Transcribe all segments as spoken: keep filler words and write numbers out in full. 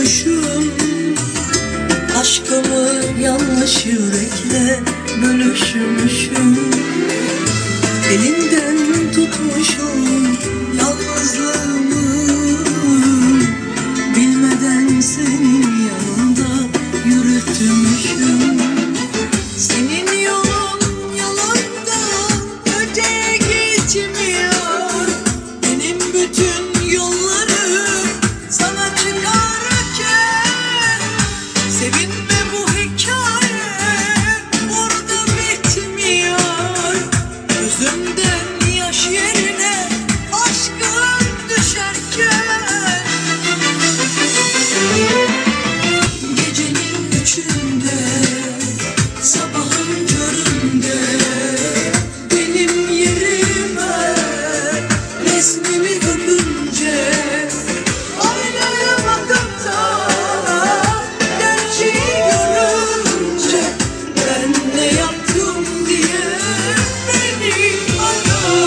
tutmuşum, aşkımı yanlış yürekle bölüşmüşüm. Elinden tutmuşum yalnızlığımı, bilmeden senin yanında yürütmüşüm. Senin yolun yalandan öteye gitmiyor. Benim bütün yollarım sana çıkarken, sevinme bu hikaye burada bitmiyor. Gözümden yaş yerine aşkın düşerken, gecenin üçünde sabahın köründe benim yerime resmimi öpünce, aynaya bakıp da gerçeği görünce, ben ne yaptım diye beni ara.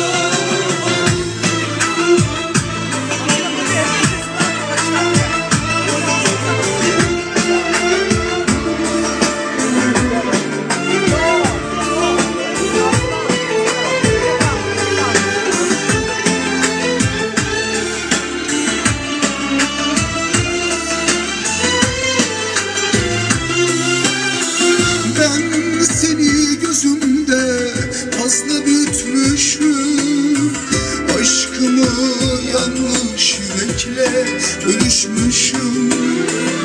Ben seni gözümde fazla büyütmüşüm, aşkımı yanlış yürekle bölüşmüşüm.